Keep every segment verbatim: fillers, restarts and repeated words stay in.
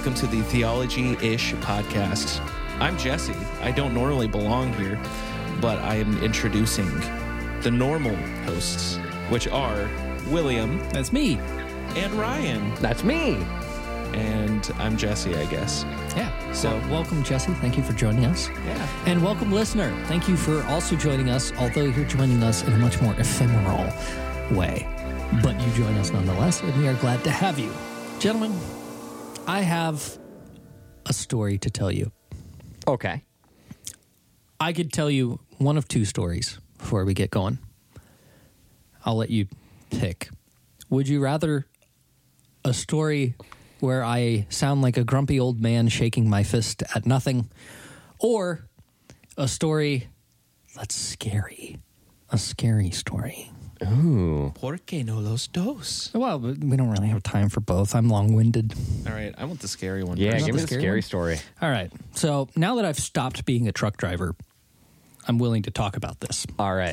welcome to the Theology-ish podcast. I'm Jesse. I don't normally belong here, but I am introducing the normal hosts, which are William. That's me. And Ryan. That's me. And I'm Jesse, I guess. Yeah. So, well, welcome, Jesse. Thank you for joining us. Yeah. And welcome, listener. Thank you for also joining us, although you're joining us in a much more ephemeral way. But you join us nonetheless, and we are glad to have you. Gentlemen, I have a story to tell you. Okay. I could tell you one of two stories before we get going. I'll let you pick. Would you rather a story where I sound like a grumpy old man shaking my fist at nothing, or a story that's scary? A scary story. Ooh. ¿Por qué no los dos? Well, we don't really have time for both. I'm long-winded. All right, I want the scary one. Yeah, first. give me the the scary scary one? story. All right. So now that I've stopped being a truck driver, I'm willing to talk about this. All right.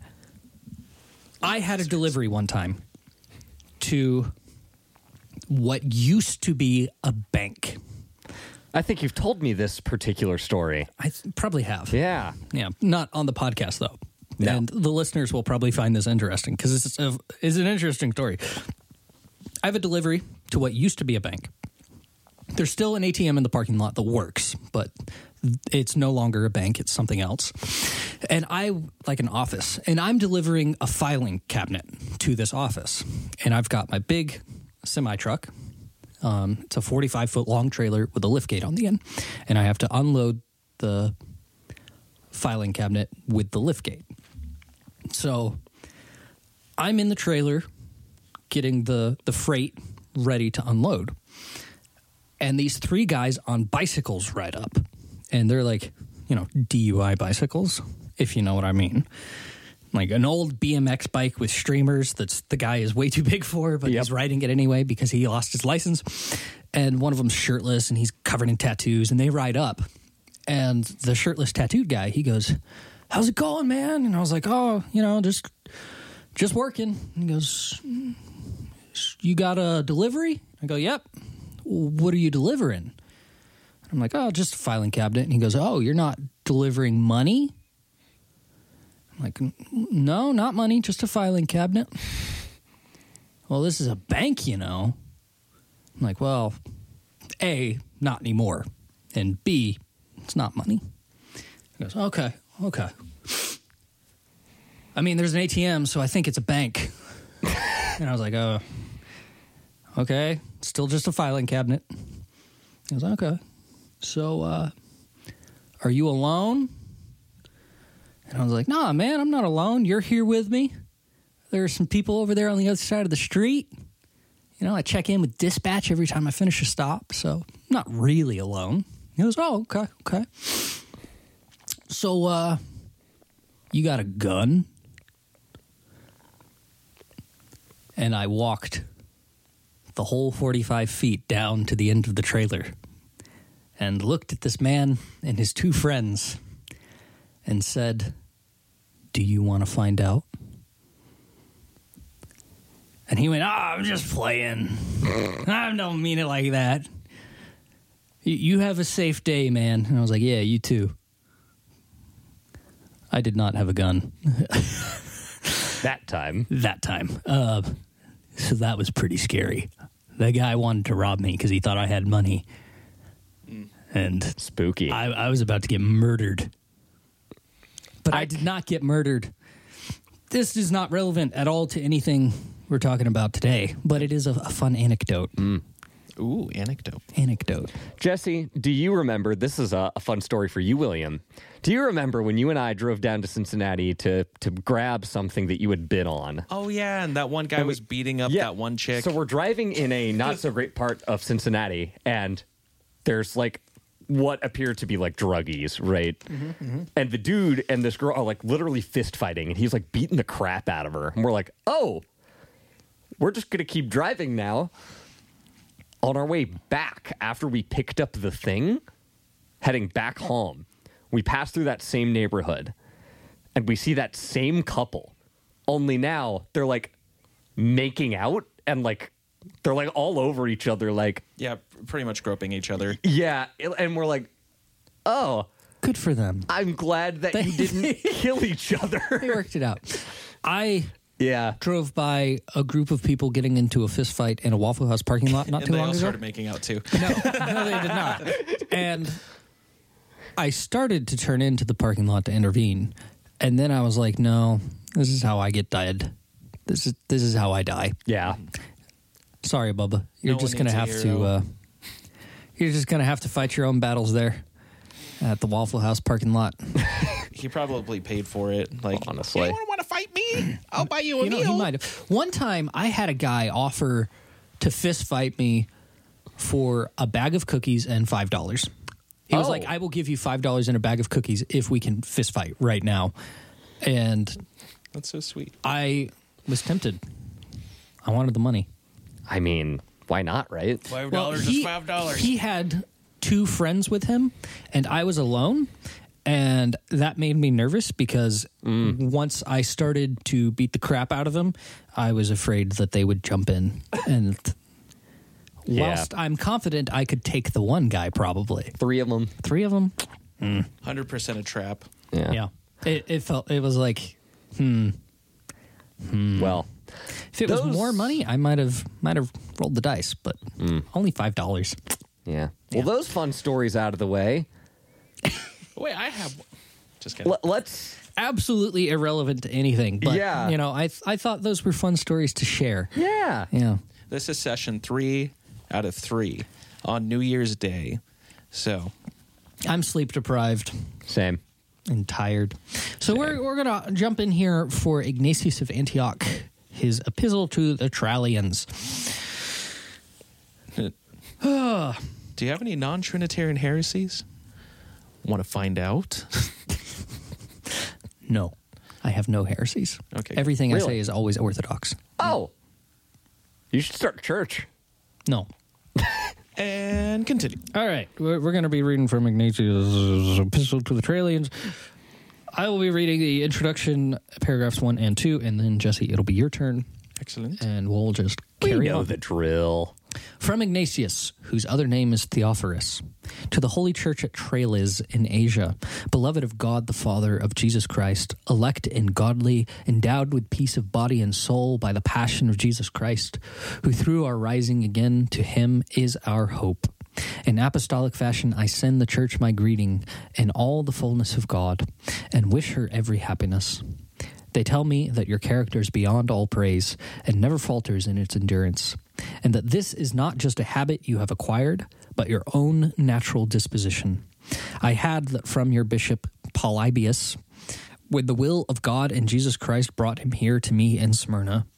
I had a delivery one time to what used to be a bank. I think you've told me this particular story. I th- probably have. Yeah. Yeah. Not on the podcast, though. No. And the listeners will probably find this interesting because it's, a, it's an interesting story. I have a delivery to what used to be a bank. There's still an A T M in the parking lot that works, but it's no longer a bank. It's something else. And I, like an office, and I'm delivering a filing cabinet to this office. And I've got my big semi-truck. Um, it's a forty-five foot long trailer with a lift gate on the end. And I have to unload the filing cabinet with the lift gate. So I'm in the trailer getting the, the freight ready to unload. And these three guys on bicycles ride up. And they're like, you know, D U I bicycles, if you know what I mean. Like an old B M X bike with streamers that's the guy is way too big for, but Yep. he's riding it anyway because he lost his license. And one of them's shirtless and he's covered in tattoos, and they ride up. And the shirtless tattooed guy, he goes, "How's it going, man?" And I was like, "Oh, you know, just just working." And he goes, "You got a delivery?" I go, "Yep." "What are you delivering?" I'm like, "Oh, just a filing cabinet." And he goes, "Oh, you're not delivering money?" I'm like, "No, not money, just a filing cabinet." "Well, this is a bank, you know." I'm like, "Well, A, not anymore, and B, it's not money." He goes, "Okay, okay. I mean, there's an A T M, so I think it's a bank." And I was like, "Oh, okay, still just a filing cabinet." He goes, "Okay. So, uh, are you alone?" And I was like, "Nah, man, I'm not alone. You're here with me. There's some people over there on the other side of the street. You know, I check in with dispatch every time I finish a stop, so I'm not really alone." He goes, "Oh, okay, okay. So, uh, you got a gun?" And I walked the whole forty-five feet down to the end of the trailer and looked at this man and his two friends and said, "Do you want to find out?" And he went, "Oh, I'm just playing. I don't mean it like that. You have a safe day, man." And I was like, "Yeah, you too." I did not have a gun. That time. That time. Uh, so that was pretty scary. The guy wanted to rob me because he thought I had money. And Spooky. I, I was about to get murdered. But I, I did not get murdered. This is not relevant at all to anything we're talking about today, but it is a, a fun anecdote. Mm. Ooh, anecdote. Anecdote. Jesse, do you remember, this is a, a fun story for you, William. Do you remember when you and I drove down to Cincinnati to, to grab something that you had bid on? Oh, yeah, and that one guy And we- was beating up Yeah. that one chick. So we're driving in a not so great part of Cincinnati, and there's like what appear to be like druggies, right? Mm-hmm, mm-hmm. And the dude and this girl are like literally fist fighting, and he's like beating the crap out of her. And we're like, oh, we're just going to keep driving now. On our way back, after we picked up the thing, heading back home, we pass through that same neighborhood, and we see that same couple. Only now they're like making out and like they're like all over each other, like Yeah, pretty much groping each other. yeah, and we're like, oh, Good for them. I'm glad that you didn't kill each other. They worked it out. I Yeah, drove by a group of people getting into a fist fight in a Waffle House parking lot not And too they long all ago. started making out too. No, no, they did not. And I started to turn into the parking lot to intervene, and then I was like, "No, this is how I get dead. This is this is how I die." yeah. Sorry, Bubba. You're No just one gonna needs a have hero. to. Uh, you're just gonna have to fight your own battles there at the Waffle House parking lot. He probably paid for it. Like, Honestly. anyone want to fight me? I'll buy you a You know, meal. he might have. One time, I had a guy offer to fist fight me for a bag of cookies and five dollars. He was Oh. like, "I will give you five dollars and a bag of cookies if we can fist fight right now." And That's so sweet. I was tempted. I wanted the money. I mean, why not, right? Five Well, dollars he- is five dollars. He had two friends with him, and I was alone. And that made me nervous because once I started to beat the crap out of them, I was afraid that they would jump in. And Yeah. whilst I'm confident I could take the one guy, probably Three of them. three of them, Hundred percent a trap. Yeah. yeah, it, it felt it was like Well, if it was Those- more money, I might have might have rolled the dice, but only five dollars. yeah. Well, those fun stories out of the way. Wait, I have. Just kidding. L- let's. Absolutely irrelevant to anything, but Yeah. you know, I I thought those were fun stories to share. Yeah. Yeah. This is session three out of three on New Year's Day. So I'm sleep deprived Same. and tired. So we're we're gonna jump in here for Ignatius of Antioch, his epistle to the Trallians. do you have any non-Trinitarian heresies? Want to find out? No, I have no heresies. Okay. Everything I Really? say is always orthodox. Oh, you should start a church. No. And continue. All right, we're, we're going to be reading from Ignatius' epistle to the Trallians. I will be reading the introduction, paragraphs one and two, and then Jesse, it'll be your turn, Excellent. and we'll just We carry know on. the drill. From Ignatius, whose other name is Theophorus, to the Holy Church at Tralles in Asia, beloved of God the Father, of Jesus Christ, elect and godly, endowed with peace of body and soul by the passion of Jesus Christ, who through our rising again to him is our hope. In apostolic fashion I send the church my greeting and all the fullness of God, and wish her every happiness. They tell me that your character is beyond all praise and never falters in its endurance, and that this is not just a habit you have acquired, but your own natural disposition. I had that from your bishop Polybius, with the will of God and Jesus Christ brought him here to me in Smyrna.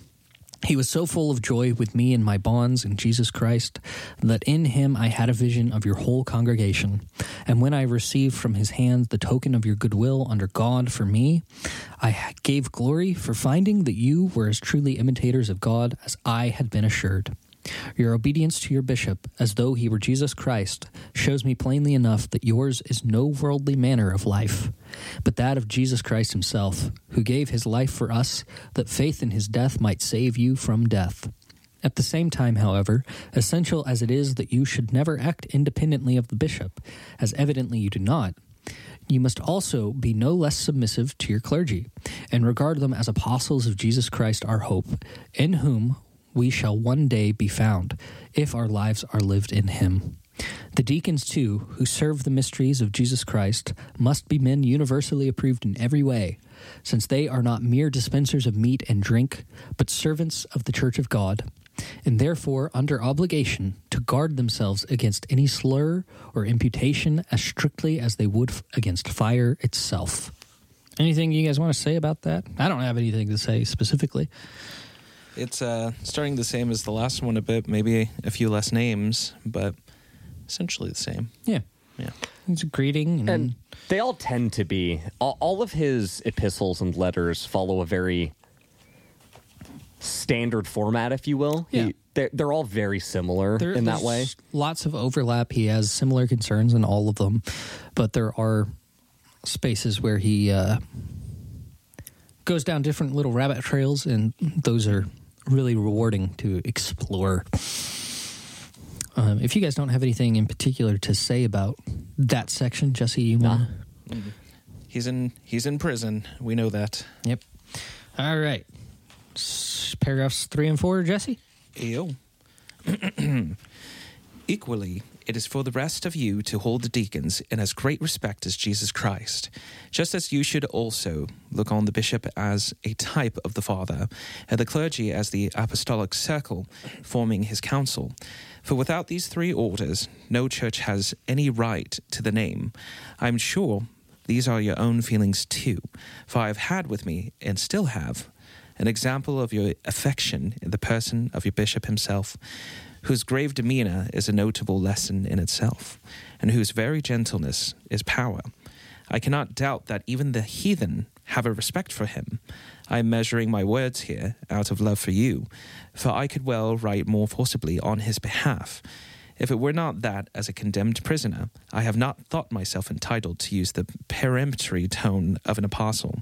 He was so full of joy with me in my bonds in Jesus Christ that in him I had a vision of your whole congregation. And when I received from his hand the token of your goodwill under God for me, I gave glory for finding that you were as truly imitators of God as I had been assured. Your obedience to your bishop, as though he were Jesus Christ, shows me plainly enough that yours is no worldly manner of life, but that of Jesus Christ himself, who gave his life for us, that faith in his death might save you from death. At the same time, however, essential as it is that you should never act independently of the bishop, as evidently you do not, you must also be no less submissive to your clergy, and regard them as apostles of Jesus Christ our hope, in whom we shall one day be found, if our lives are lived in him. The deacons, too, who serve the mysteries of Jesus Christ, must be men universally approved in every way, since they are not mere dispensers of meat and drink, but servants of the church of God, and therefore under obligation to guard themselves against any slur or imputation as strictly as they would f- against fire itself. Anything you guys want to say about that? I don't have anything to say specifically. It's uh, starting the same as the last one a bit, maybe a few less names, but essentially the same. Yeah. Yeah. It's a greeting. And, And they all tend to be. All, all of his epistles and letters follow a very standard format, if you will. Yeah. He, they're, they're all very similar there- in that there's way. Lots of overlap. He has similar concerns in all of them, but there are spaces where he uh, goes down different little rabbit trails, and those are really rewarding to explore. Um, if you guys don't have anything in particular to say about that section, Jesse, you want? Nah. He's in. He's in prison. We know that. Yep. All right. S- paragraphs three and four, Jesse. Ew. Equally, it is for the rest of you to hold the deacons in as great respect as Jesus Christ, just as you should also look on the bishop as a type of the Father, and the clergy as the apostolic circle forming his council. For without these three orders, no church has any right to the name. I am sure these are your own feelings too, for I have had with me, and still have, an example of your affection in the person of your bishop himself, whose grave demeanor is a notable lesson in itself, and whose very gentleness is power. I cannot doubt that even the heathen have a respect for him. I am measuring my words here out of love for you, for I could well write more forcibly on his behalf. If it were not that, as a condemned prisoner, I have not thought myself entitled to use the peremptory tone of an apostle.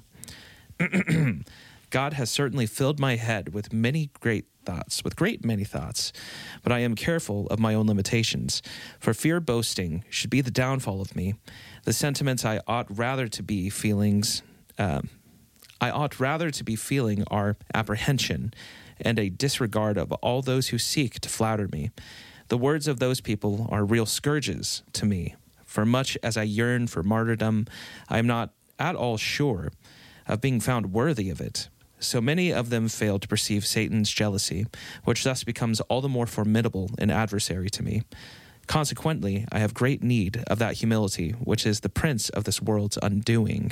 God has certainly filled my head with many great thoughts, with great many thoughts, but I am careful of my own limitations, for fear boasting should be the downfall of me. The sentiments I ought rather to be feelings, uh, I ought rather to be feeling are apprehension and a disregard of all those who seek to flatter me. The words of those people are real scourges to me, for much as I yearn for martyrdom, I am not at all sure of being found worthy of it. So many of them fail to perceive Satan's jealousy, which thus becomes all the more formidable an adversary to me. Consequently, I have great need of that humility, which is the prince of this world's undoing.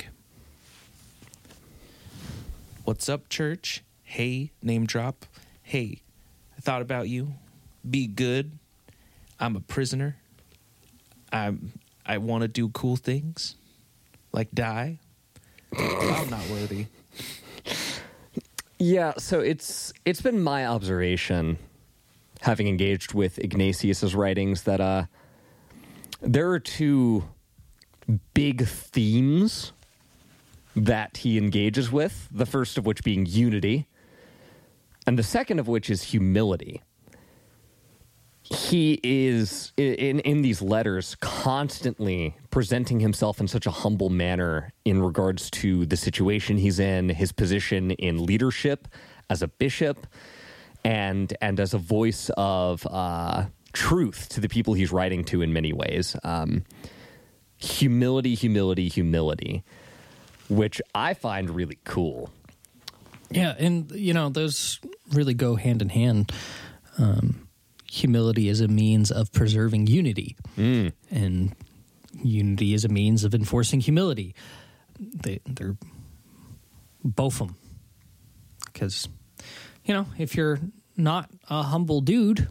What's up, church? Hey, name drop. Hey, I thought about you. Be good. I'm a prisoner. I'm, I want to do cool things, like die. I'm not worthy. Yeah, so it's it's been my observation, having engaged with Ignatius's writings, that uh, there are two big themes that he engages with, the first of which being unity, and the second of which is humility. He is, in, in these letters, constantly presenting himself in such a humble manner in regards to the situation he's in, his position in leadership as a bishop, and and as a voice of uh, truth to the people he's writing to in many ways. Um, humility, humility, humility, which I find really cool. Yeah, and, you know, those really go hand in hand. Um Humility is a means of preserving unity, mm. and unity is a means of enforcing humility. They, they're both of them. Because, you know, if you're not a humble dude,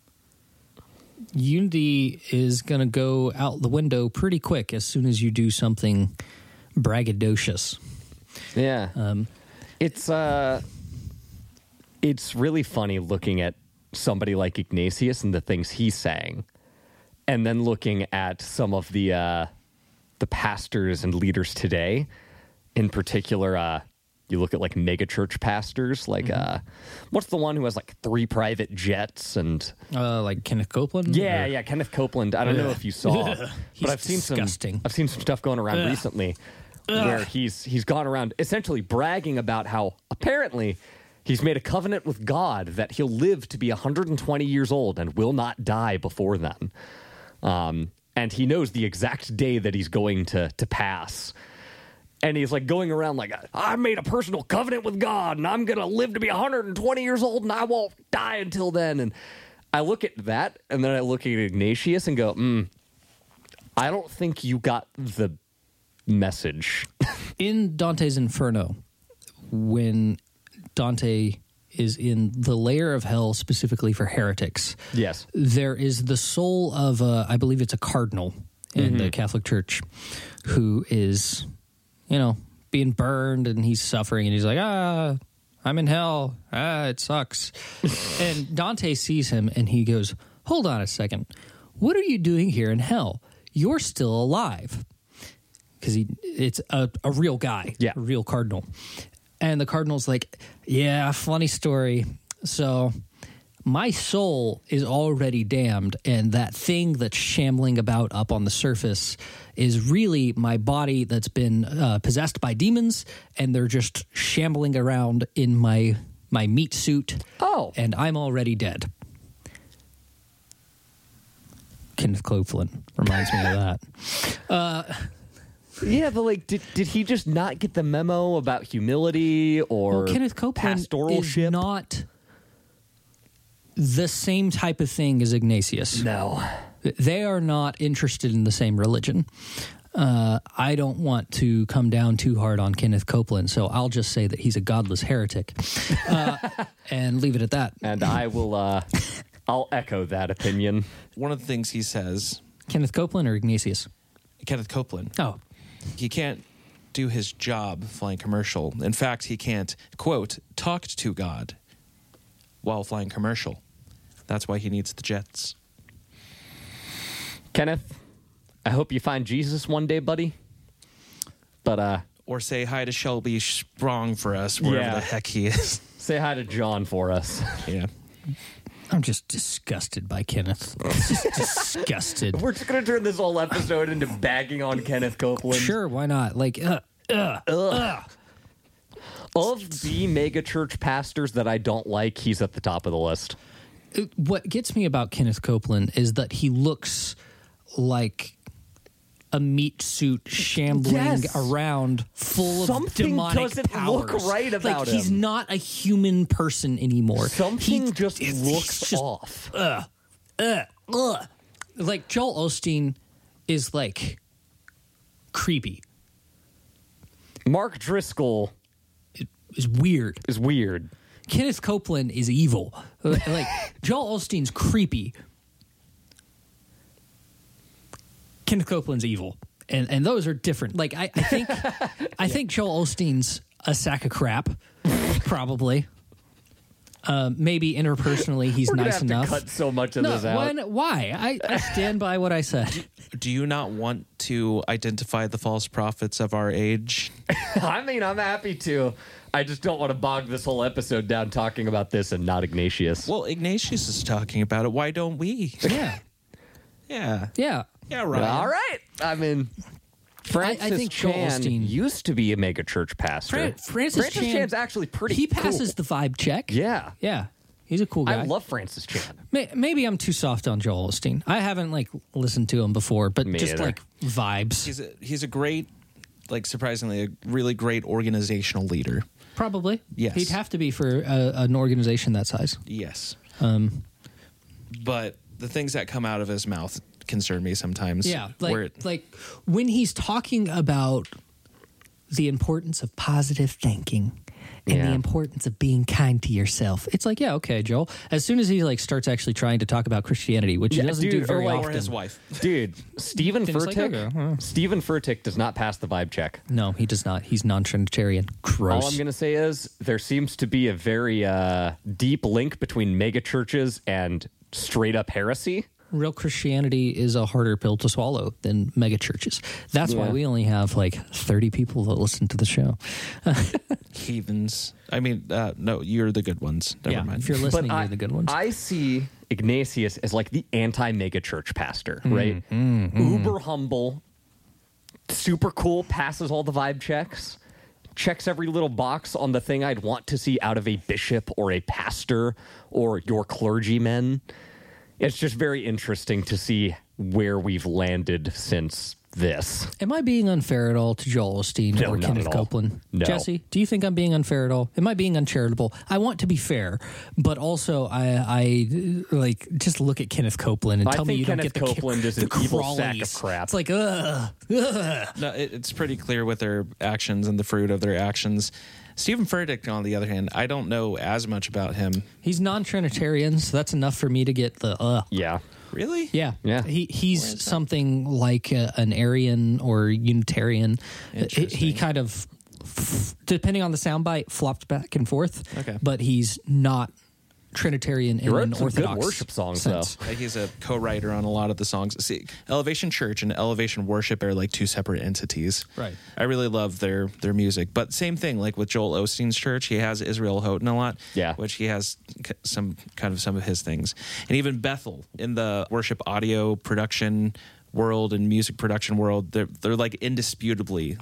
unity is going to go out the window pretty quick as soon as you do something braggadocious. Yeah. Um, it's, uh, it's really funny looking at somebody like Ignatius and the things he's saying, and then looking at some of the uh, the pastors and leaders today, in particular, uh, you look at like megachurch pastors, like mm-hmm. uh, what's the one who has like three private jets and uh, like Kenneth Copeland? Yeah, or? yeah, Kenneth Copeland. I don't Ugh. know if you saw, but I've seen disgusting. some. I've seen some stuff going around Ugh. recently Ugh. where he's he's gone around essentially bragging about how apparently he's made a covenant with God that he'll live to be one hundred twenty years old and will not die before then. Um, and he knows the exact day that he's going to to pass. And he's like going around like, I made a personal covenant with God and I'm going to live to be one hundred twenty years old and I won't die until then. And I look at that and then I look at Ignatius and go, hmm, I don't think you got the message. In Dante's Inferno, when Dante is in the lair of hell specifically for heretics. Yes. There is the soul of, uh, I believe it's a cardinal in mm-hmm. the Catholic Church, who is, you know, being burned and he's suffering and he's like, ah, I'm in hell. Ah, it sucks. And Dante sees him and he goes, hold on a second. What are you doing here in hell? You're still alive. Because he, it's a, a real guy, yeah. a real cardinal. And the cardinal's like, yeah, funny story. So my soul is already damned, and that thing that's shambling about up on the surface is really my body that's been uh, possessed by demons, and they're just shambling around in my my meat suit. Oh. And I'm already dead. Kenneth Copeland reminds me of that. Uh, Yeah, but like, did did he just not get the memo about humility or well, Kenneth Copeland is pastoralship? not the same type of thing as Ignatius. No. They are not interested in the same religion. Uh, I don't want to come down too hard on Kenneth Copeland, so I'll just say that he's a godless heretic uh, and leave it at that. And I will, uh, I'll echo that opinion. One of the things he says, Kenneth Copeland or Ignatius? Kenneth Copeland, Oh, he can't do his job flying commercial. In fact, he can't, quote, talk to God while flying commercial. That's why he needs the jets. Kenneth, I hope you find Jesus one day, buddy. But uh, Or say hi to Shelby Sprong for us, wherever Yeah. the heck he is. say hi to John for us. Yeah. I'm just disgusted by Kenneth. Just disgusted. We're just gonna turn this whole episode into bagging on Kenneth Copeland. Sure, why not? Like, uh, uh, uh. Of the mega church pastors that I don't like, he's at the top of the list. What gets me about Kenneth Copeland is that he looks like a meat suit shambling Yes. around full Something of demonic doesn't powers. look right about like, he's him. not a human person anymore. Something He- just he's looks just- off. Ugh, ugh. Like, Joel Osteen is, like, creepy. Mark Driscoll Is weird. is weird. Kenneth Copeland is evil. Like, Joel Osteen's creepy. Kenneth Copeland's evil. And and those are different. Like, I, I think I think Joel Osteen's a sack of crap, probably. Uh, maybe interpersonally he's We're gonna nice have enough. to cut so much of no, this out. why? why? I, I stand by what I said. Do you not want to identify the false prophets of our age? I mean, I'm happy to. I just don't want to bog this whole episode down talking about this and not Ignatius. Well, Ignatius is talking about it. Why don't we? Yeah. Yeah. Yeah. Yeah, right. All right. I mean, Francis I think Joel Chan Osteen- used to be a mega church pastor. Fran- Francis, Francis Chan, Chan's actually pretty He passes cool. the vibe check. Yeah. Yeah. He's a cool guy. I love Francis Chan. May- Maybe I'm too soft on Joel Osteen. I haven't like listened to him before, but Me just either. like vibes. He's a, he's a great, like surprisingly, a really great organizational leader. Probably. Yes. He'd have to be for a, an organization that size. Yes. Um, But the things that come out of his mouth concern me sometimes. yeah. where Like, it- like when he's talking about the importance of positive thinking and Yeah. the importance of being kind to yourself. It's like, yeah, okay, Joel. As soon as he like starts actually trying to talk about Christianity, which Yeah, he doesn't dude, do very or like- or often. his wife. Dude, Stephen Then it's like, Furtick. okay, huh. Stephen Furtick does not pass the vibe check. No, he does not. He's non-Trinitarian. Gross. All I'm going to say is there seems to be a very uh, deep link between mega churches and straight up heresy. Real Christianity is a harder pill to swallow than mega churches. That's why Yeah. we only have like thirty people that listen to the show. Heathens. I mean, uh, no, you're the good ones. Never yeah, mind. if you're listening, I, you're the good ones. I see Ignatius as like the anti mega church pastor, Mm, right? Uber humble, super cool, passes all the vibe checks, checks every little box on the thing I'd want to see out of a bishop or a pastor or your clergymen. It's just very interesting to see where we've landed since this. Am I being unfair at all to Joel Osteen No, or not Kenneth at all. Copeland? No. Jesse, do you think I'm being unfair at all? Am I being uncharitable? I want to be fair, but also I, I like just look at Kenneth Copeland and I tell me think you Kenneth don't get the Copeland is the an evil sack crawlies. of crap. It's like ugh, ugh. No, it, it's pretty clear with their actions and the fruit of their actions. Stephen Furtick, on the other hand, I don't know as much about him. He's non-Trinitarian, so that's enough for me to get the uh. Yeah. Really? Yeah, Yeah. He he's something like a, an Arian or Unitarian. He, he Interesting. kind of, f- depending on the soundbite, flopped back and forth. Okay. but he's not Trinitarian He in wrote an some Orthodox good worship songs, sense. though. Like, he's a co-writer on a lot of the songs. See, Elevation Church and Elevation Worship are like two separate entities. Right. I really love their their music, but same thing. Like with Joel Osteen's church, he has Israel Houghton a lot. Yeah. which he has c- some kind of some of his things, and even Bethel in the worship audio production world and music production world. They're they're like indisputably.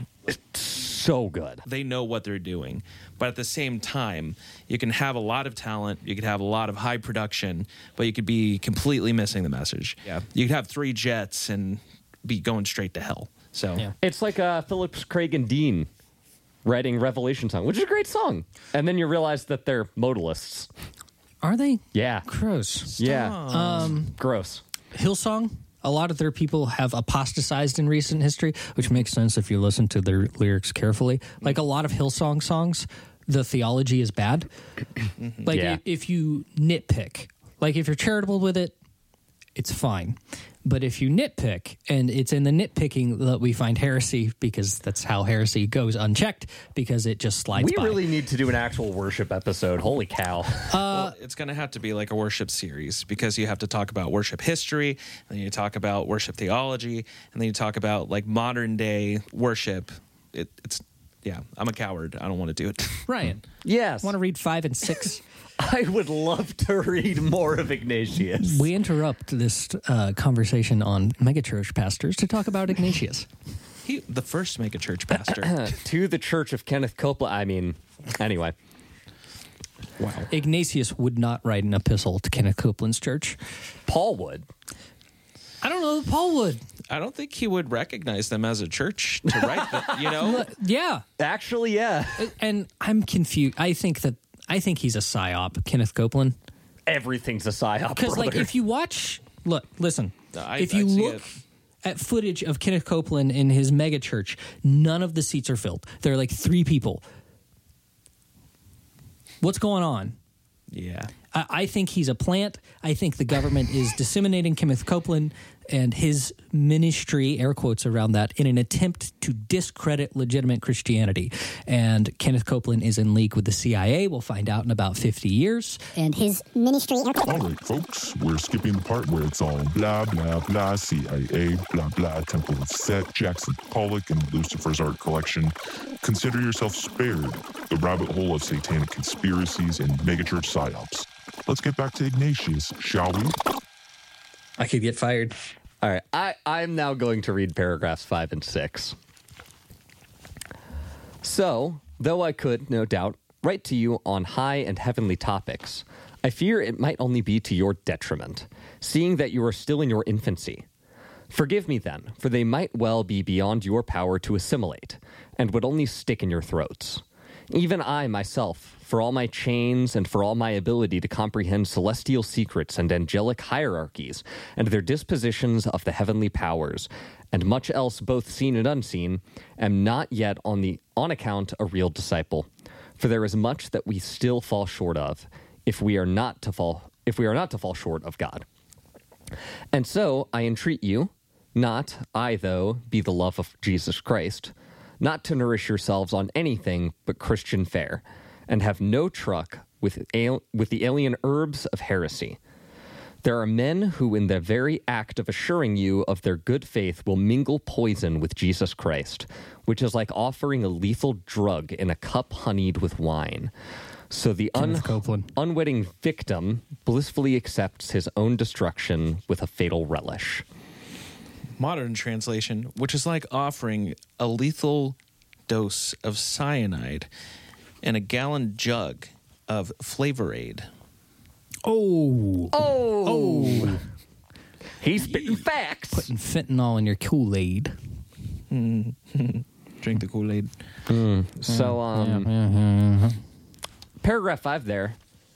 So good. They know what they're doing. But at the same time, you can have a lot of talent, you could have a lot of high production, but you could be completely missing the message. Yeah. You could have three jets and be going straight to hell. So Yeah. It's like uh, Phillips, Craig, and Dean writing Revelation song, which is a great song. And then you realize that they're modalists. Are they? Yeah. Gross. Yeah. Um, Gross. Hillsong, a lot of their people have apostatized in recent history, which makes sense if you listen to their lyrics carefully. Like a lot of Hillsong songs, the theology is bad. Like Yeah. if, if you nitpick, like if you're charitable with it, it's fine. But if you nitpick, and it's in the nitpicking that we find heresy, because that's how heresy goes unchecked, because it just slides We by. really need to do an actual worship episode. Holy cow. well, it's going to have to be like a worship series, because you have to talk about worship history, and then you talk about worship theology, and then you talk about like modern day worship. It, it's yeah, I'm a coward. I don't want to do it. Ryan, Yes. want to read five and six? I would love to read more of Ignatius. We interrupt this uh, conversation on megachurch pastors to talk about Ignatius. He, the first megachurch pastor. To the Church of Kenneth Copeland. I mean, anyway. Wow. Ignatius would not write an epistle to Kenneth Copeland's church. Paul would. I don't know that Paul would. I don't think he would recognize them as a church to write that, you know? Yeah. Actually, yeah. And I'm confused. I think that I think he's a psyop, Kenneth Copeland. Everything's a psyop. Because like brother. if you watch look, listen, I- if you I see look it. at footage of Kenneth Copeland in his mega church, none of the seats are filled. There are like three people. What's going on? Yeah. I, I think he's a plant. I think the government is disseminating Kenneth Copeland and his ministry, air quotes around that, in an attempt to discredit legitimate Christianity. And Kenneth Copeland is in league with the C I A. We'll find out in about fifty years. And his ministry. All right, folks, we're skipping the part where it's all blah, blah, blah, C I A, blah, blah, Temple of Set, Jackson Pollock, and Lucifer's art collection. Consider yourself spared the rabbit hole of satanic conspiracies and megachurch psyops. Let's get back to Ignatius, shall we? I could get fired. All right, I, I'm now going to read paragraphs five and six. So, though I could, no doubt, write to you on high and heavenly topics, I fear it might only be to your detriment, seeing that you are still in your infancy. Forgive me then, for they might well be beyond your power to assimilate, and would only stick in your throats. Even I myself, for all my chains and for all my ability to comprehend celestial secrets and angelic hierarchies and their dispositions of the heavenly powers, and much else both seen and unseen, am not yet on the on account a real disciple. For there is much that we still fall short of, if we are not to fall if we are not to fall short of God. And so I entreat you, not I though be the love of Jesus Christ, not to nourish yourselves on anything but Christian fare, and have no truck with, al- with the alien herbs of heresy. There are men who, in the very act of assuring you of their good faith, will mingle poison with Jesus Christ, which is like offering a lethal drug in a cup honeyed with wine. So the un- Kenneth Copeland. unwitting victim blissfully accepts his own destruction with a fatal relish. Modern translation, which is like offering a lethal dose of cyanide and a gallon jug of Flavor Aid. Oh. Oh! He's spitting facts! Putting fentanyl in your Kool-Aid. Drink the Kool-Aid. So, um, paragraph five there.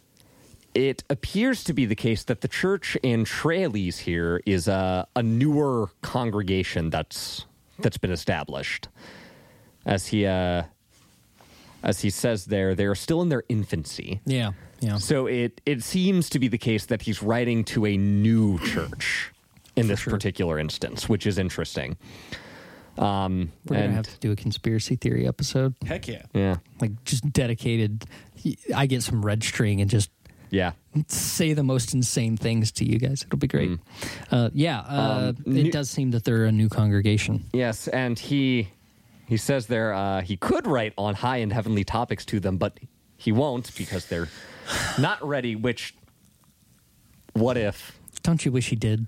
It appears to be the case that the church in Tralles here is a, a newer congregation that's that's been established. As he uh, as he says there, they are still in their infancy. Yeah, yeah. So it it seems to be the case that he's writing to a new church in this particular instance, which is interesting. Um, We're going and to have to do a conspiracy theory episode. Heck yeah. yeah. Like, just dedicated. I get some red string and just Yeah. say the most insane things to you guys. It'll be great. Mm. Uh, yeah, uh, um, it new, does seem that they're a new congregation. Yes, and he he says there uh, he could write on high and heavenly topics to them, but he won't because they're not ready, which, what if? Don't you wish he did?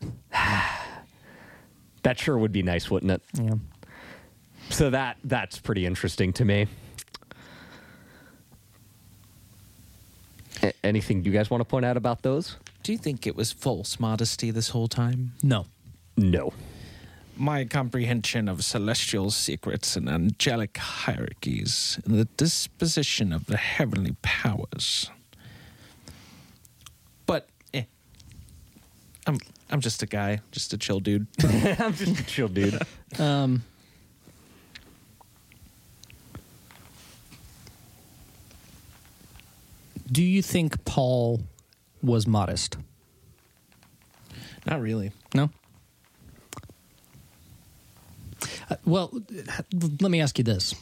That sure would be nice, wouldn't it? Yeah. So that that's pretty interesting to me. A- anything you guys want to point out about those? Do you think it was false modesty this whole time? No. No. My comprehension of celestial secrets and angelic hierarchies and the disposition of the heavenly powers. But, eh. I'm, I'm just a guy, just a chill dude. I'm just a chill dude. Um... Do you think Paul was modest? Not really. No? Uh, well, let me ask you this.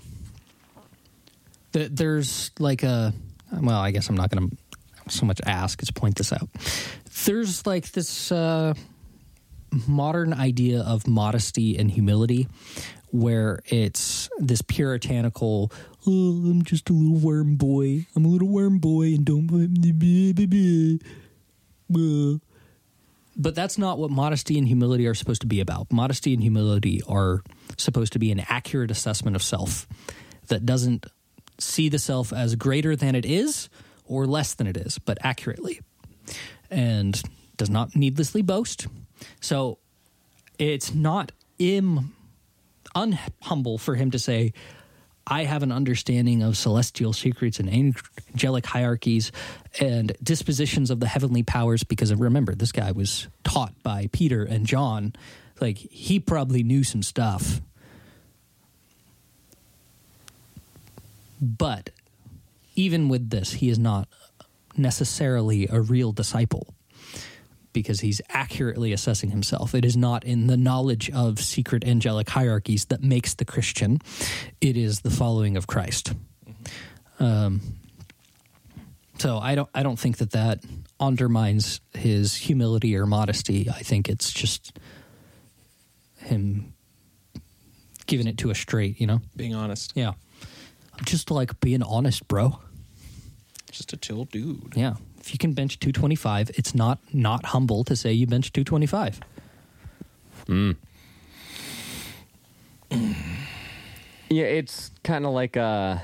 There's like a... Well, I guess I'm not going to so much ask as point this out. There's like this uh, modern idea of modesty and humility where it's this puritanical, oh, I'm just a little worm boy. I'm a little worm boy and don't... But that's not what modesty and humility are supposed to be about. Modesty and humility are supposed to be an accurate assessment of self that doesn't see the self as greater than it is or less than it is, but accurately. And does not needlessly boast. So it's not im... unhumble for him to say, I have an understanding of celestial secrets and angelic hierarchies and dispositions of the heavenly powers, because remember, this guy was taught by Peter and John. Like, he probably knew some stuff. But even with this, he is not necessarily a real disciple, because he's accurately assessing himself. It is not in the knowledge of secret angelic hierarchies that makes the Christian. It is the following of Christ. Mm-hmm. Um, so I don't I don't think that that undermines his humility or modesty. I think it's just him giving it to us straight, you know? Being honest. Yeah. I'm just like being honest, bro. Just a chill dude. Yeah. If you can bench two twenty-five, it's not not humble to say you bench two twenty-five. Mm. Yeah, it's kind of like uh,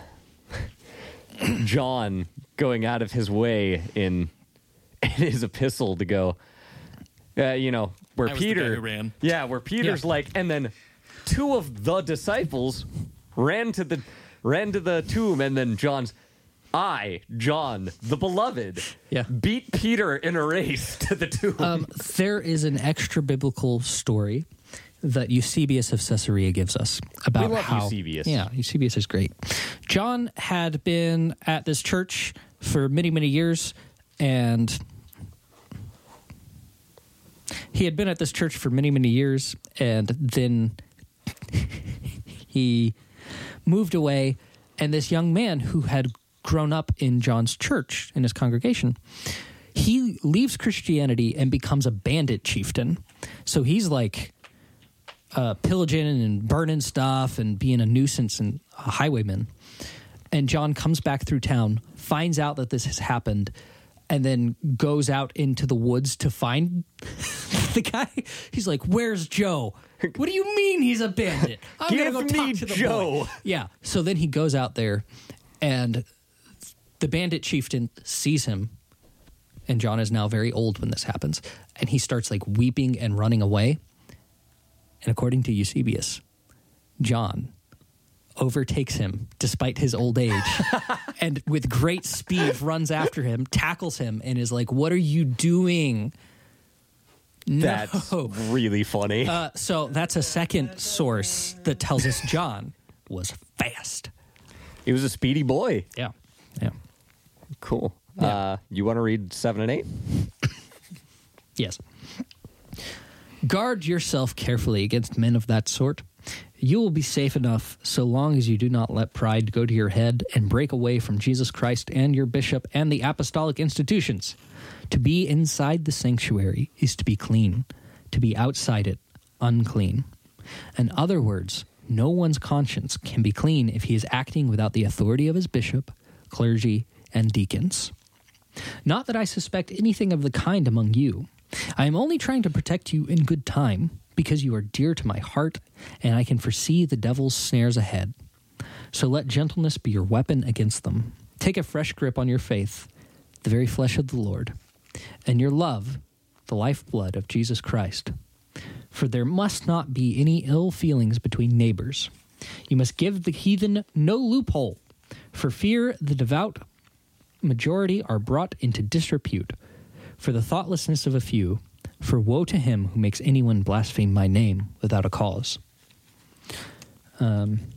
John going out of his way in, in his epistle to go, uh, you know, where I was the Peter guy who ran. Yeah, where Peter's Yeah. like, and then two of the disciples ran to the ran to the tomb, and then John's. I, John, the beloved, Yeah. beat Peter in a race to the tomb. Um, there is an extra biblical story that Eusebius of Caesarea gives us about We love how Eusebius. Yeah, Eusebius is great. John had been at this church for many, many years, and he had been at this church for many, many years, and then he moved away, and this young man who had grown up in John's church, in his congregation, he leaves Christianity and becomes a bandit chieftain. So he's like uh, pillaging and burning stuff and being a nuisance and a highwayman. And John comes back through town, finds out that this has happened, and then goes out into the woods to find the guy. He's like, "Where's Joe? What do you mean he's a bandit? I'm Give gonna go me talk to the Joe." boy." Yeah. So then he goes out there, and the bandit chieftain sees him, and John is now very old when this happens, and he starts like weeping and running away. And according to Eusebius, John overtakes him despite his old age and with great speed runs after him, tackles him, and is like, "What are you doing?" That's No. really funny. Uh, so that's a second source that tells us John was fast. He was a speedy boy. Yeah. Yeah. Cool. Yeah. Uh, you want to read seven and eight? Yes. Guard yourself carefully against men of that sort. You will be safe enough so long as you do not let pride go to your head and break away from Jesus Christ and your bishop and the apostolic institutions. To be inside the sanctuary is to be clean. To be outside it, unclean. In other words, no one's conscience can be clean if he is acting without the authority of his bishop, clergy, and deacons. Not that I suspect anything of the kind among you. I am only trying to protect you in good time, because you are dear to my heart, and I can foresee the devil's snares ahead. So let gentleness be your weapon against them. Take a fresh grip on your faith, the very flesh of the Lord, and your love, the lifeblood of Jesus Christ. For there must not be any ill feelings between neighbors. You must give the heathen no loophole, for fear the devout majority are brought into disrepute, for the thoughtlessness of a few. For woe to him who makes anyone blaspheme my name without a cause. Um,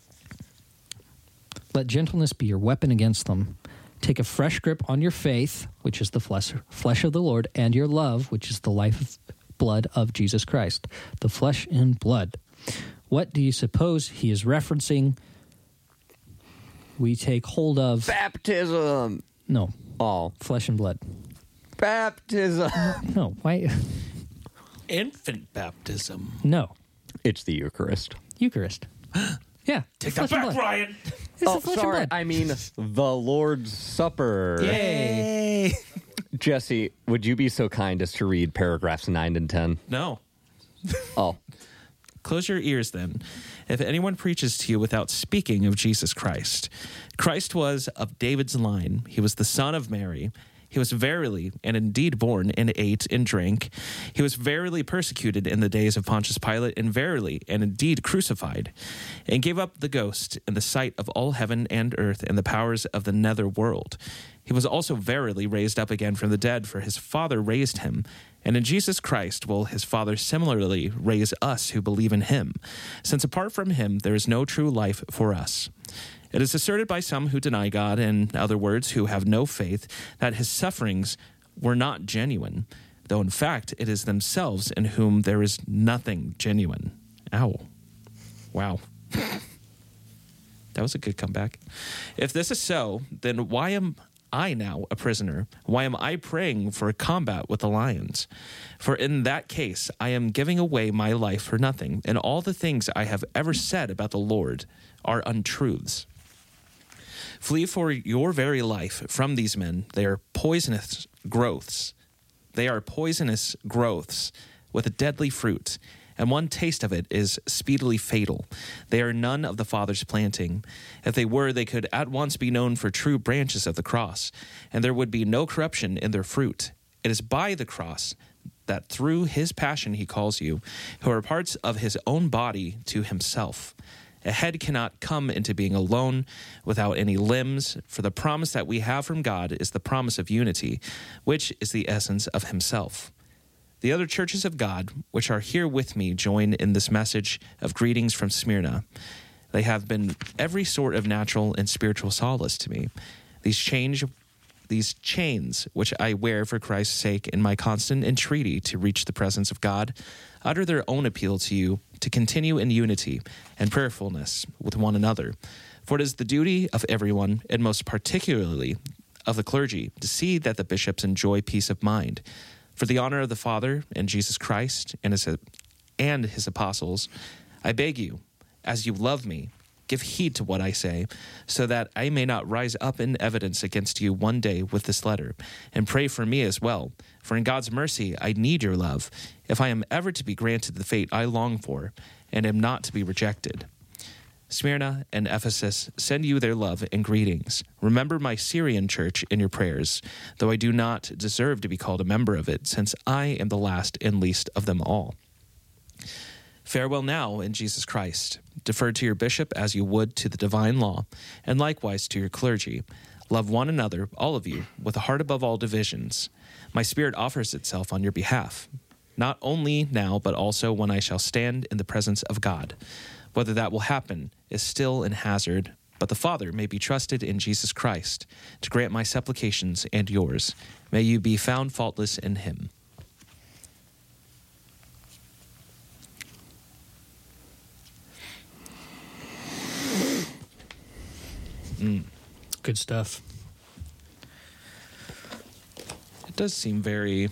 let gentleness be your weapon against them. Take a fresh grip on your faith, which is the flesh, flesh of the Lord, and your love, which is the life of blood of Jesus Christ. The flesh and blood. What do you suppose he is referencing? We take hold of... Baptism! No. Oh. Flesh and blood. Baptism! No. Why? Infant baptism. No. It's the Eucharist. Eucharist. Yeah. Take flesh that and back, blood. Ryan. It's Oh, the flesh and sorry. blood. I mean, the Lord's Supper. Yay. Jesse, would you be so kind as to read paragraphs nine and ten? No. Oh. Close your ears then. If anyone preaches to you without speaking of Jesus Christ, Christ was of David's line. He was the son of Mary. He was verily and indeed born and ate and drank. He was verily persecuted in the days of Pontius Pilate, and verily and indeed crucified, and gave up the ghost in the sight of all heaven and earth and the powers of the nether world. He was also verily raised up again from the dead, for his Father raised him. And in Jesus Christ will his Father similarly raise us who believe in him, since apart from him there is no true life for us. It is asserted by some who deny God, in other words, who have no faith, that his sufferings were not genuine, though in fact it is themselves in whom there is nothing genuine. Ow. Wow. That was a good comeback. If this is so, then why am I now a prisoner? Why am I praying for a combat with the lions? For in that case, I am giving away my life for nothing, and all the things I have ever said about the Lord are untruths. Flee for your very life from these men. They are poisonous growths. They are poisonous growths with a deadly fruit, and one taste of it is speedily fatal. They are none of the Father's planting. If they were, they could at once be known for true branches of the cross, and there would be no corruption in their fruit. It is by the cross that through his passion he calls you, who are parts of his own body, to himself. A head cannot come into being alone without any limbs, for the promise that we have from God is the promise of unity, which is the essence of himself. The other churches of God, which are here with me, join in this message of greetings from Smyrna. They have been every sort of natural and spiritual solace to me. These change, these chains which I wear for Christ's sake in my constant entreaty to reach the presence of God, utter their own appeal to you to continue in unity and prayerfulness with one another. For it is the duty of everyone, and most particularly of the clergy, to see that the bishops enjoy peace of mind. For the honor of the Father and Jesus Christ and his, and his apostles, I beg you, as you love me, give heed to what I say, so that I may not rise up in evidence against you one day with this letter, and pray for me as well. For in God's mercy I need your love, if I am ever to be granted the fate I long for, and am not to be rejected. Smyrna and Ephesus send you their love and greetings. Remember my Syrian church in your prayers, though I do not deserve to be called a member of it, since I am the last and least of them all. Farewell now in Jesus Christ. Defer to your bishop as you would to the divine law, and likewise to your clergy. Love one another, all of you, with a heart above all divisions. My spirit offers itself on your behalf, not only now, but also when I shall stand in the presence of God. Whether that will happen is still in hazard, but the Father may be trusted in Jesus Christ to grant my supplications and yours. May you be found faultless in him. Good stuff. It does seem very,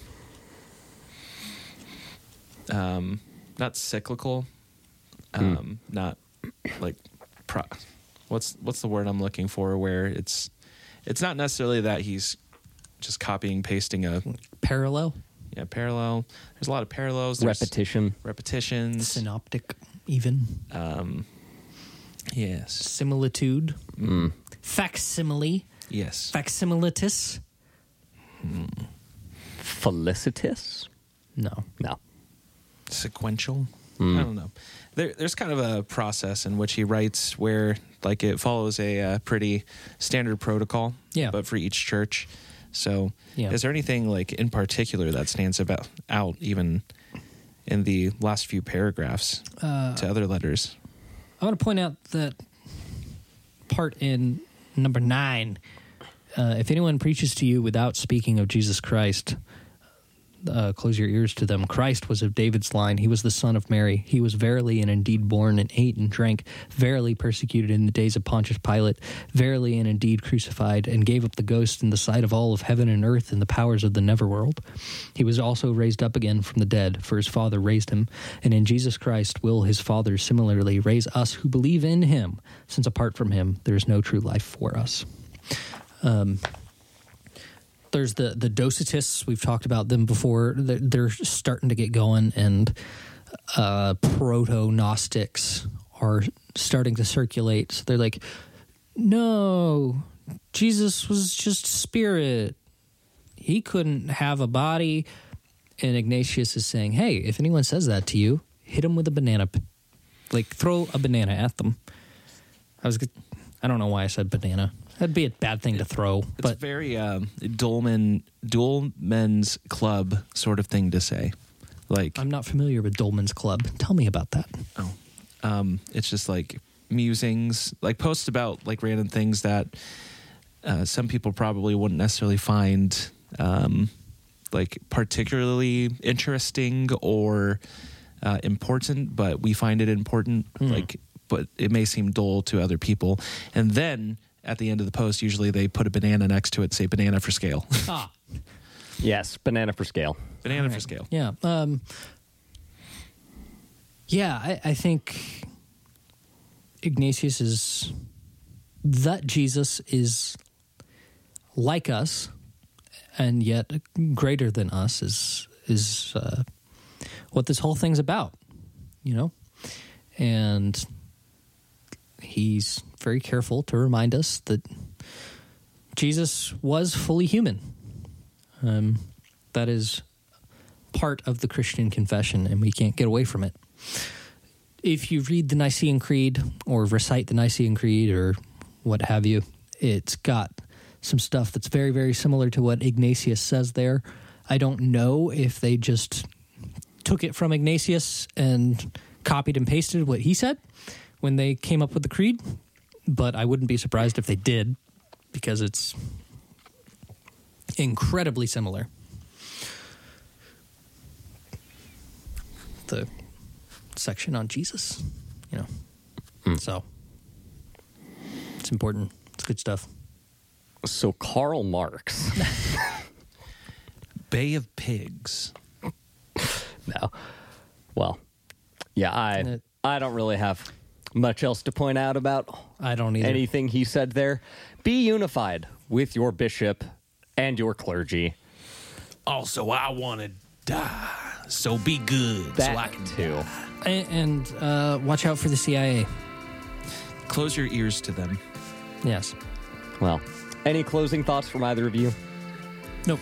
um, not cyclical, um, Hmm. not like, pro- what's what's the word I'm looking for? Where it's it's not necessarily that he's just copying pasting a Parallel, yeah parallel. There's a lot of parallels. There's Repetition. repetitions. synoptic, even Um, yes, similitude, Mm. facsimile, yes. facsimilitis. Felicitous? No, No. Sequential. I don't know. There, there's kind of a process in which he writes where, like, it follows a uh, pretty standard protocol. Yeah. But for each church. So, Yeah. is there anything like in particular that stands about out even in the last few paragraphs Uh, to other letters? I want to point out that part in number nine. Uh, if anyone preaches to you without speaking of Jesus Christ, uh, close your ears to them. Christ was of David's line. He was the son of Mary. He was verily and indeed born and ate and drank, verily persecuted in the days of Pontius Pilate, verily and indeed crucified, and gave up the ghost in the sight of all of heaven and earth and the powers of the netherworld. He was also raised up again from the dead, for his Father raised him. And in Jesus Christ will his Father similarly raise us who believe in him, since apart from him there is no true life for us. Um, there's the the Docetists. We've talked about them before. They're, they're starting to get going, and uh, proto-Gnostics are starting to circulate. So they're like, no, Jesus was just spirit. He couldn't have a body. And Ignatius is saying, hey, if anyone says that to you, hit them with a banana. p- Like, throw a banana at them. I was, g- I don't know why I said banana. That'd be a bad thing to throw. It's But very um, Dolman, Dolman's Club sort of thing to say. Like, I'm not familiar with Dolman's Club. Tell me about that. oh, um, it's just like musings, like posts about like random things that uh, some people probably wouldn't necessarily find um, like particularly interesting or uh, important, but we find it important. Like, but it may seem dull to other people. And then at the end of the post, usually they put a banana next to it, say banana for scale. Ah, Yes, banana for scale. Banana for scale. yeah. Um, yeah, I, I think Ignatius is that Jesus is like us, and yet greater than us is is uh, what this whole thing's about, you know, and he's very careful to remind us that Jesus was fully human. Um, that is part of the Christian confession, and we can't get away from it. If you read the Nicene Creed or recite the Nicene Creed or what have you, it's got some stuff that's very, very similar to what Ignatius says there. I don't know if they just took it from Ignatius and copied and pasted what he said when they came up with the creed, but I wouldn't be surprised if they did, because it's incredibly similar. The section on Jesus, you know. So it's important. It's good stuff. So Karl Marx. Bay of Pigs. No. Well, yeah, I Uh, I don't really have much else to point out about I don't either. anything he said there. Be unified with your bishop and your clergy. Also, I want to die, so be good. That so I can too. And, and uh, watch out for the C I A. close your ears to them. Yes. Well, any closing thoughts from either of you? Nope.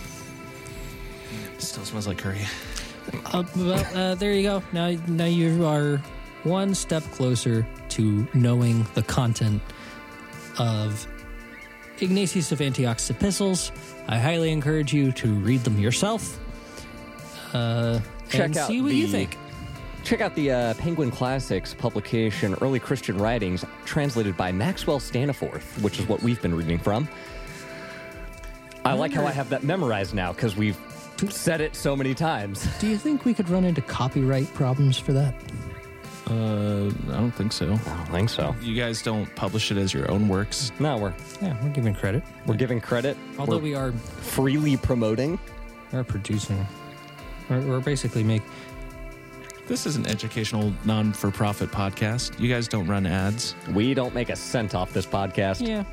Still smells like curry. Uh, well, uh, there you go. Now, now you are one step closer to knowing the content of Ignatius of Antioch's epistles. I highly encourage you to read them yourself. Uh, Check and out see what the, you think. Check out the uh, Penguin Classics publication, Early Christian Writings, translated by Maxwell Staniforth, which is what we've been reading from. I like how I have that memorized now because we've said it so many times. Do you think we could run into copyright problems for that? Uh, I don't think so. I don't think so. You guys don't publish it as your own works. No, we're Yeah, we're giving credit. we're giving credit. Although we're we are freely promoting. we're producing. We're, we're basically make. This is an educational, non-for-profit podcast. You guys don't run ads. We don't make a cent off this podcast. Yeah.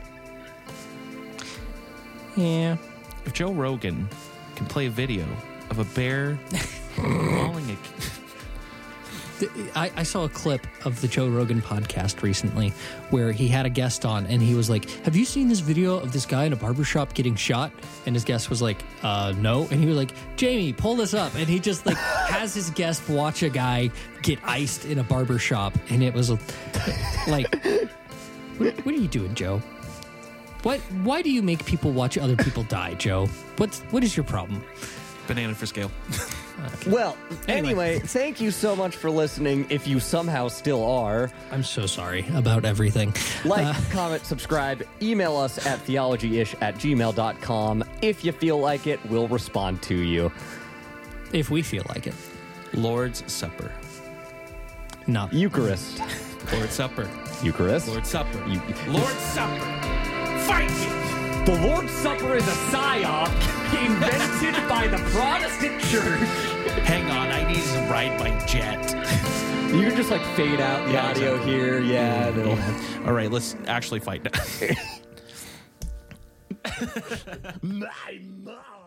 Yeah. If Joe Rogan can play a video of a bear mauling a... I, I saw a clip of the Joe Rogan podcast recently where he had a guest on and he was like, have you seen this video of this guy in a barbershop getting shot? And his guest was like, uh, no. And he was like, Jamie, pull this up. And he just like has his guest watch a guy get iced in a barbershop. And it was like, what, what are you doing, Joe? What, why do you make people watch other people die, Joe? What's, what is your problem? Banana for scale. Well, Anyway. anyway, thank you so much for listening. If you somehow still are, I'm so sorry about everything. like, Uh, comment, subscribe, email us at theologyish at gmail dot com. If you feel like it, we'll respond to you. if we feel like it. Lord's Supper. Not. Eucharist. Lord's Supper. Eucharist? Lord's Supper. You- Lord's Supper. Fight me! The Lord's Supper is a psyop invented by the Protestant Church. Hang on, I need to ride my jet. You can just like fade out the Yeah, audio exactly. here. Yeah, and it'll. All right, let's actually fight now. My mouth.